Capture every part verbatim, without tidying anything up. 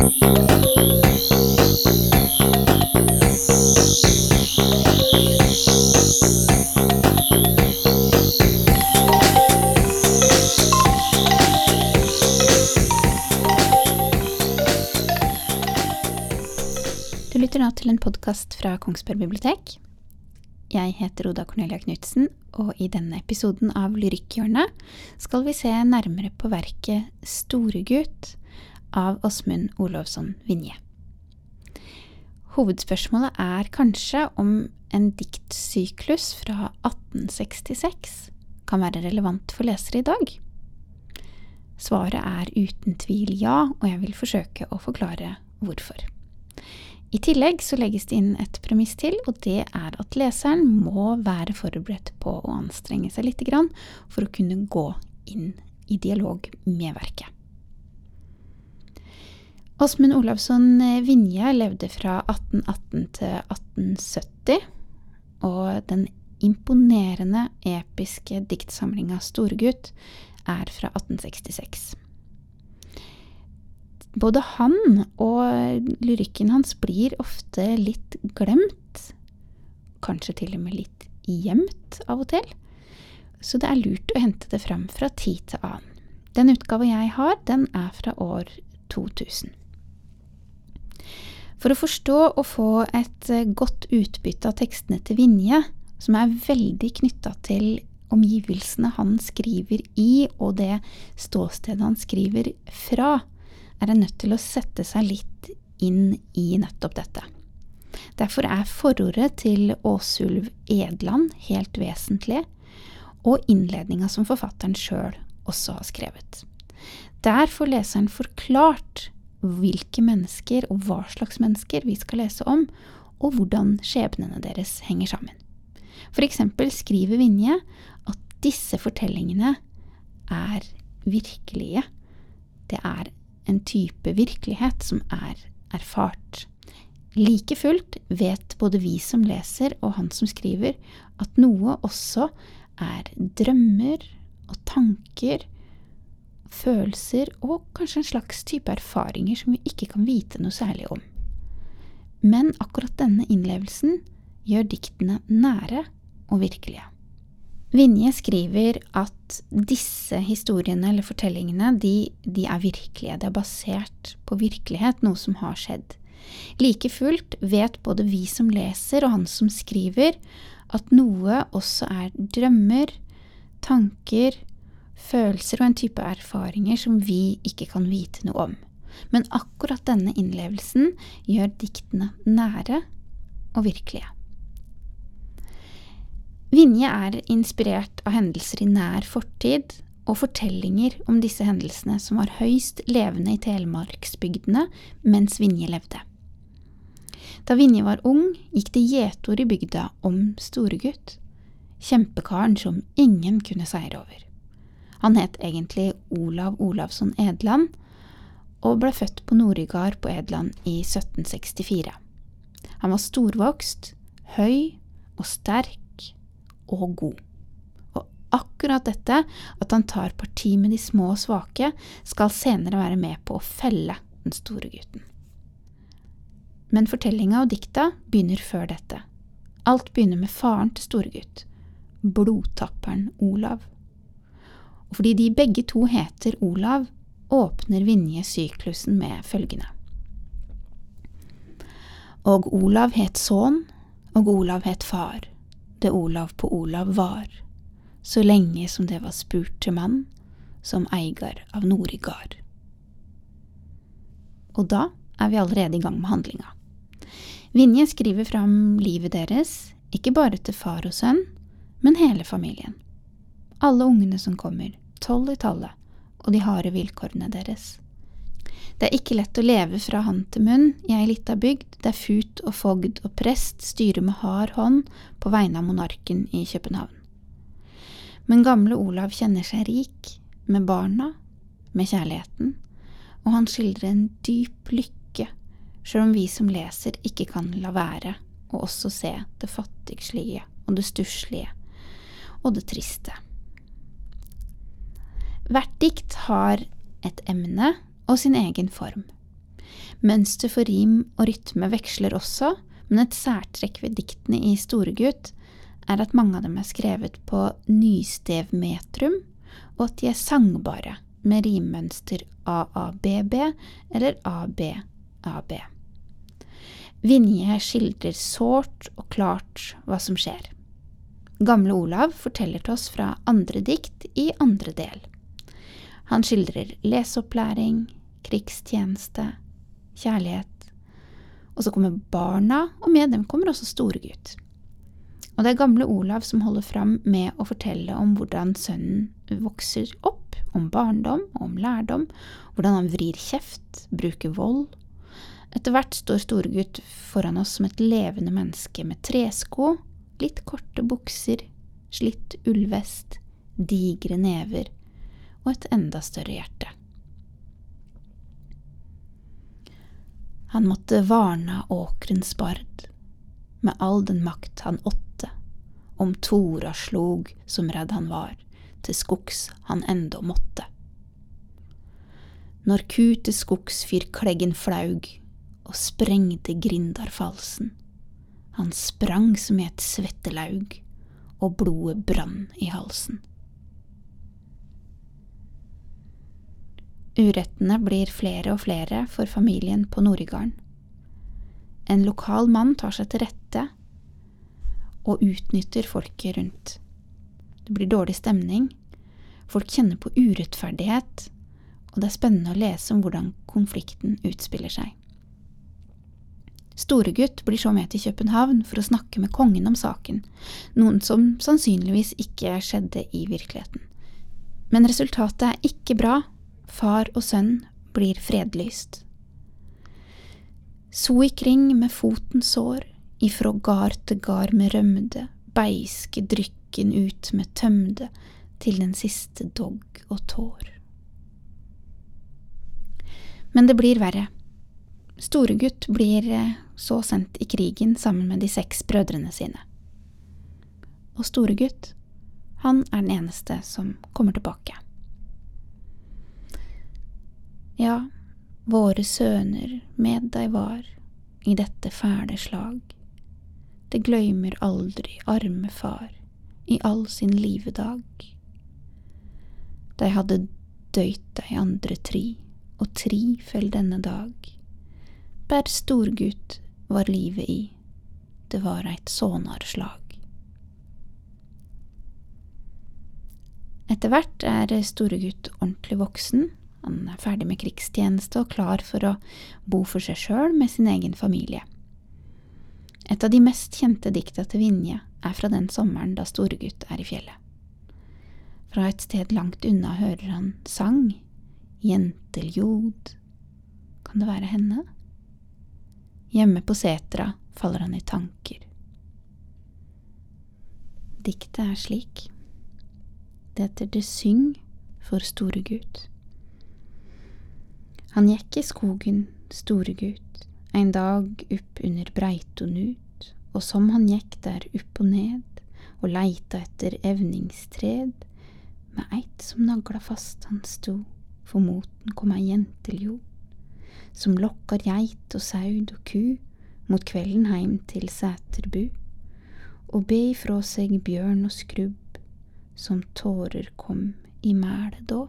Du lytter nå til en podcast fra Kongsberg Bibliotek. Jeg heter Oda Cornelia Knudsen, og i denne episoden av Lyrikkhjørnet skal vi se nærmere på verket Storegutt av Åsmund Olavsson Vinje. Hovedspørsmålet er kanskje om en diktsyklus fra atten sekstiseks kan være relevant for lesere i dag. Svaret er uten tvil ja, og jeg vil forsøke å forklare hvorfor. I tillegg så legges det inn et premiss til, og det er at leseren må være forberedt på å anstrenge seg litt grann for å kunne gå inn i dialog med verket. Åsmund Olavsson Vinje levde fra atten atten til atten sytti, og den imponerende episke diktsamlingen Storegutt er fra atten sekstiseks. Både han og lyrikken hans blir ofte litt glemt, kanskje til og med litt gjemt av og til, så det er lurt å hente det fram fra tid til annen. Den utgave jeg har, den er fra år to tusen. For å forstå og få et godt utbytte av tekstene til Vinje, som er veldig knyttet til omgivelsene han skriver i, og det ståstedet han skriver fra, er en nødt til å sette seg litt inn i nettopp dette. Derfor er forordet til Åsulv Edland helt vesentlig, og innledningen som forfatteren selv også har skrevet. Der får leseren forklart hvilke mennesker og hva slags mennesker vi skal lese om, og hvordan skjebnene deres henger sammen. For eksempel skriver Vinje at disse fortellingene er virkelige. Det er en type virkelighet som er erfart. Like fullt vet både vi som leser og han som skriver at noe også er drømmer og tanker, følelser og kanskje en slags type erfaringer som vi ikke kan vite noe særlig om. Men akkurat denne innlevelsen gjør diktene nære og virkelige. Vinje skriver at disse historiene eller fortellingene, de, de er virkelige, det er basert på virkelighet, noe som har skjedd. Like fullt vet både vi som leser og han som skriver at noe også er drømmer, tanker, følelser og en type erfaringer som vi ikke kan vite noe om. Men akkurat denne innlevelsen gjør diktene nære og virkelige. Vinje er inspirert av hendelser i nær fortid og fortellinger om disse hendelsene som var høyst levende i Telemarksbygdene mens Vinje levde. Da Vinje var ung, gikk det gjetord i bygda om Storegutt, kjempekaren som ingen kunne seire over. Han het egentlig Olav Olavsson Edland og ble født på Nordgard på Edland i sytten sekstifire. Han var storvokst, høy og sterk og god. Og akkurat dette, at han tar parti med de små og svake, skal senere være med på å felle den store gutten. Men fortellingen og dikta begynner før dette. Alt begynner med faren til Storegutt, blodtapperen Olav. Og fordi de begge to heter Olav, åpner Vinje syklusen med følgende. Og Olav het son, og Olav het far. Det Olav på Olav var, så lenge som det var spurt til mann, som eier av Nordgard. Og da er vi allerede i gang med handlinga. Vinje skriver fram livet deres, ikke bare til far og sønn, men hele familien. Alle ungene som kommer, tolv i tallet, og de harde vilkårene deres. Det er ikke lett å leve fra hand til munn i ei lita bygd der fut og fogd og prest styrer med hard hånd på vegne av monarken i København. Men gamle Olav kjenner seg rik, med barna, med kjærligheten, og han skildrer en dyp lykke, selv om vi som leser ikke kan la være å også se det fattigslige og det stusslige og det triste. Hvert dikt har et emne og sin egen form. Mønster for rim og rytme veksler også, men et særtrekk ved diktene i Storegutt er at mange av dem er skrevet på nystevmetrum, og at de er sangbare med rimmønster A A B B eller A B A B. Vinje skildrer sårt og klart hva som skjer. Gamle Olav forteller til oss fra andre dikt i andre del. Han skildrer leseopplæring, krigstjeneste, kjærlighet, og så kommer barna, og med dem kommer også Storegutt. Og det er gamle Olav som holder fram med å fortelle om hvordan sønnen vokser opp, om barndom og om lærdom, hvordan han vrir kjeft, bruker vold. Etter hvert står Storegutt foran oss som et levende menneske med tresko, litt korte bukser, slitt ullvest, digre never og et enda større hjerte. Han måtte varna åkrens bard, med all den makt han åtte, om Tora slog som redd han var, til skogs han enda måtte. Når ku til skogs fyr kleggen flaug, og sprengte grindarfalsen, han sprang som i et svettelaug, og blodet brann i halsen. Urettene blir flere og flere for familien på Nordgarden. En lokal mann tar seg til rette og utnytter folket rundt. Det blir dårlig stemning, folk kjenner på urettferdighet, og det er spennende å lese om hvordan konflikten utspiller seg. Storegutt blir så med til København for å snakke med kongen om saken, noen som sannsynligvis ikke skjedde i virkeligheten. Men resultatet er ikke bra. Far og sønn blir fredlyst. Så ikring med foten sår, ifrå gar til gar med rømde, beiske drykken ut med tømde, til den siste dogg og tår. Men det blir verre. Storegutt blir så sendt i krigen sammen med de seks brødrene sine. Og Storegutt, han er den eneste som kommer tilbake. Ja, våre søner med deg var i dette fæle slag. Det gløymer aldri arme far i all sin livedag. De hadde døyt deg andre tri, og tri fell denne dag. Bær Storgutt var livet i, det var eit sånarslag. Etter hvert er Storegutt ordentlig voksen. Han er ferdig med krigstjeneste og klar for å bo for seg selv med sin egen familie. Et av de mest kjente dikta til Vinje er fra den sommeren da Storegutt er i fjellet. Fra et sted langt unna hører han sang, jenteljod. Kan det være henne? Hjemme på setra faller han i tanker. Diktet er slik. Det heter Det syng for Storegutt. Han gikk i skogen, Storegutt, en dag upp under Breitonut, og som han gikk der upp og ned, og leita etter evningstred, med eit som nagla fast han sto, for moten kom ei jenteljod, som lokkar geit og saud og ku, mot kvelden heim til Sæterbu, og be ifrå seg bjørn og skrubb, som tårer kom i mæle då.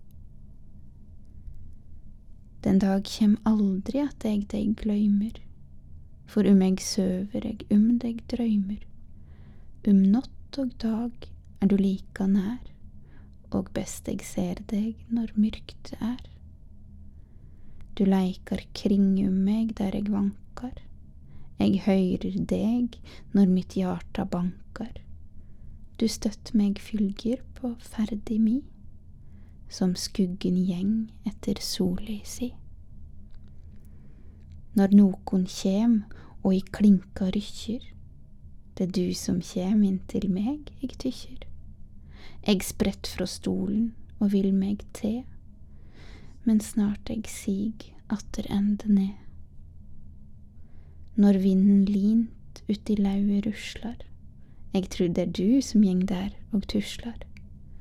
Den dag kjem aldri at eg deg gløymer, for um eg søver eg um deg drøymer. Um natt og dag er du lika nær, og best eg ser deg når myrkt er. Du leikar kring um meg der eg vankar, eg høyrer deg når mitt hjarta bankar. Du støtt meg fylgjer på ferdig mi, som skuggen gjeng etter soli si. Når nokon kjem og i klinka rykkjer, det er du som kjem inn til meg, eg tykkjer. Eg sprett fra stolen og vil meg te, men snart eg sig atter ende ned. Når vinden lint ut i laue ruslar, eg trur det er du som gjeng der og tuslar.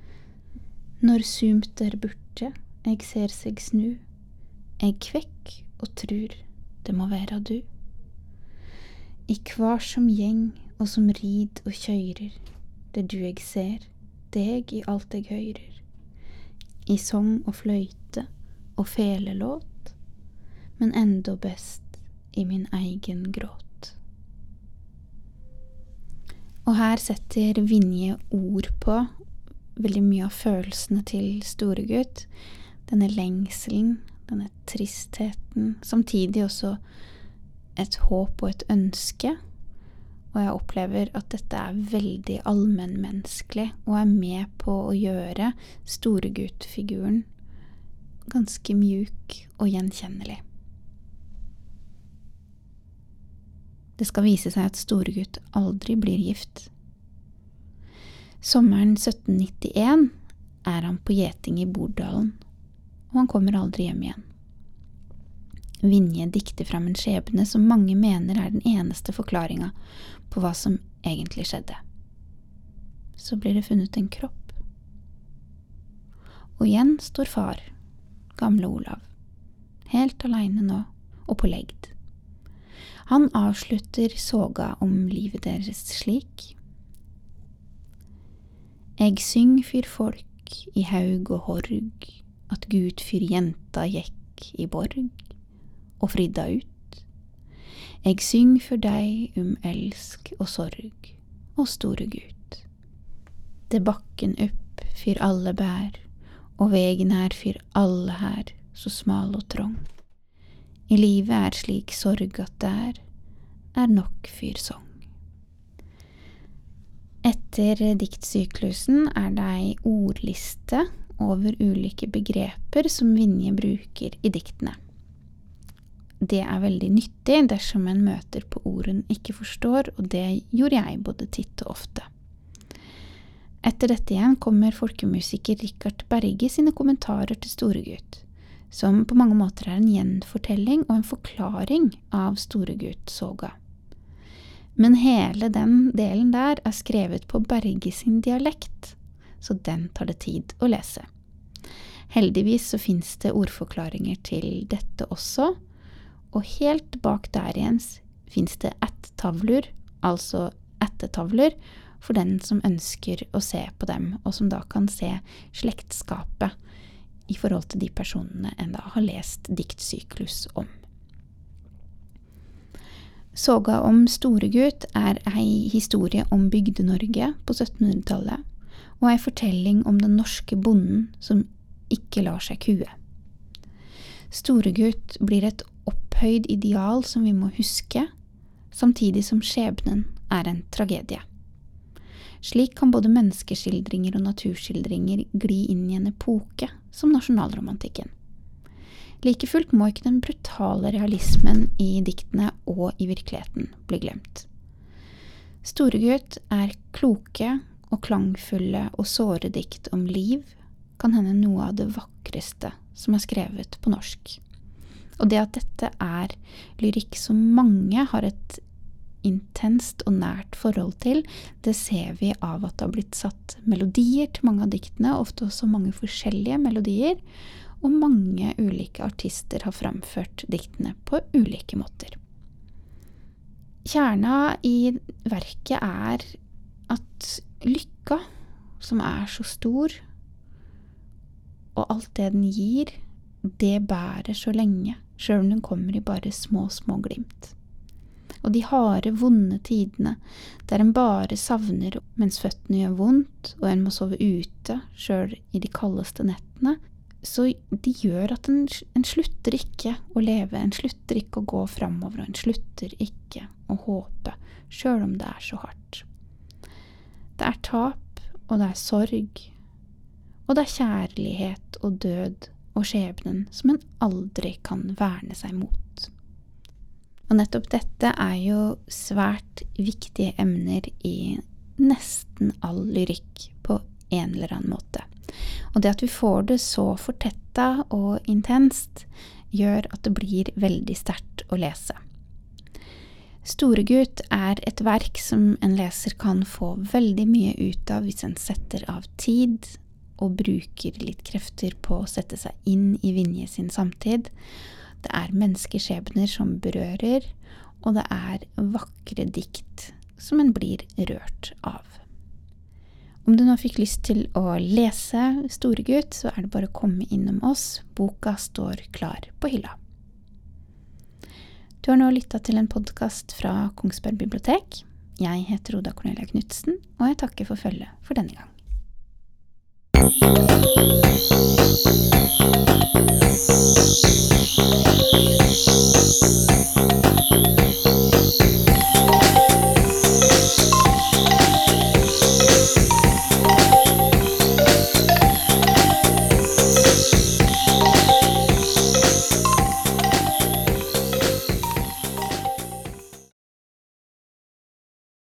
Når sumt er borte, eg ser seg snu, eg kvekk og trur det må være du. I kvar som gjeng og som rid og kjøyrer, det du eg ser, deg i alt eg høyrer. I sång og fløyte og felelåt, men enda best i min egen gråt. Og her setter Vinje ord på veldig mye av følelsene til Storegutt. Denne lengselen, denne tristheten, samtidig også et håp og et ønske. Og jeg opplever at dette er veldig allmennmenneskelig og er med på å gjøre Storegutt-figuren ganske mjuk og gjenkjennelig. Det skal vise seg at Storegutt aldri blir gift. Sommeren sytten nittien er han på gjeting i Bordalen, og han kommer aldri hjem igjen. Vinje dikter fram en skjebne som mange mener er den eneste forklaringen på hva som egentlig skjedde. Så blir det funnet en kropp. Og igjen står far, gamle Olav, helt alene nå og på legd. Han avslutter soga om livet deres slik. Eg syng fyr folk i haug og horg, at Gud fyr jenta gikk i borg, og fridda ut. Eg syng for deg um elsk og sorg, og store Gud. Det bakken upp fyr alle bær, og vegen er fyr alle her, så smal og trong. I livet er slik sorg at der er nok fyr sång. Etter diktsyklusen er det ei ordliste over ulike begreper som Vinje bruker i diktene. Det er veldig nyttig dersom en møter på ord en ikke forstår, og det gjorde jeg både titt og ofte. Etter dette igjen kommer folkemusiker Richard Berge sine kommentarer til Storegutt, som på mange måter er en gjenfortelling og en forklaring av Storegutt-soga. Men hele den delen der er skrevet på Berge sin dialekt, så den tar det tid å lese. Heldigvis så finnes det ordforklaringer til dette også, og helt bak der igjen finnes det ett-tavler, altså ettetavler, for den som ønsker å se på dem, og som da kan se slektskapet i forhold til de personene en da har lest diktsyklus om. Soga om Storegutt er ei historie om Bygde-Norge på syttenhundretallet, og ei fortelling om den norske bonden som ikke lar seg kue. Storegutt blir et opphøyd ideal som vi må huske, samtidig som skjebnen er en tragedie. Slik kan både menneskeskildringer og naturskildringer gli inn i en epoke som nasjonalromantikken. Like fullt må ikke den brutale realismen i diktene og i virkeligheten bli glemt. Storegutt er kloke og klangfulle og såre dikt om liv, kan hende noe av det vakreste som er skrevet på norsk. Og det at dette er lyrikk som mange har et intenst og nært forhold til, det ser vi av at det har blitt satt melodier til mange av diktene, ofte også mange forskjellige melodier, og mange ulike artister har framført diktene på ulike måter. Kjerna i verket er at lykka, som er så stor, og alt det den gir, det bærer så lenge, selv om den kommer i bare små, små glimt. Og de harde, vonde tidene, der en bare savner mens føttene gjør vondt, og en må sove ute, selv i de kaldeste nettene, så de gjør at en, en slutter ikke å leve, en slutter ikke å gå fremover, og en slutter ikke å håpe, selv om det er så hardt. Det er tap, og det er sorg, og det er kjærlighet og død og skjebnen som en aldri kan verne seg mot. Og nettopp dette er jo svært viktige emner i nesten all lyrikk på en eller annen måte. Og det at vi får det så fortettet og intenst, gjør at det blir veldig sterkt å lese. Storegutt er et verk som en leser kan få veldig mye ut av hvis en setter av tid og bruker litt krefter på å sette seg inn i Vinje sin samtid. Det er menneskeskjebner som berører, og det er vakre dikt som en blir rørt av. Om du nå fikk lyst til å lese Storegutt, så er det bare å komme innom oss. Boka står klar på hylla. Du har nå lyttet til en podcast fra Kongsberg bibliotek. Jeg heter Oda Cornelia Knudsen, og jeg takker for følget for denne gang.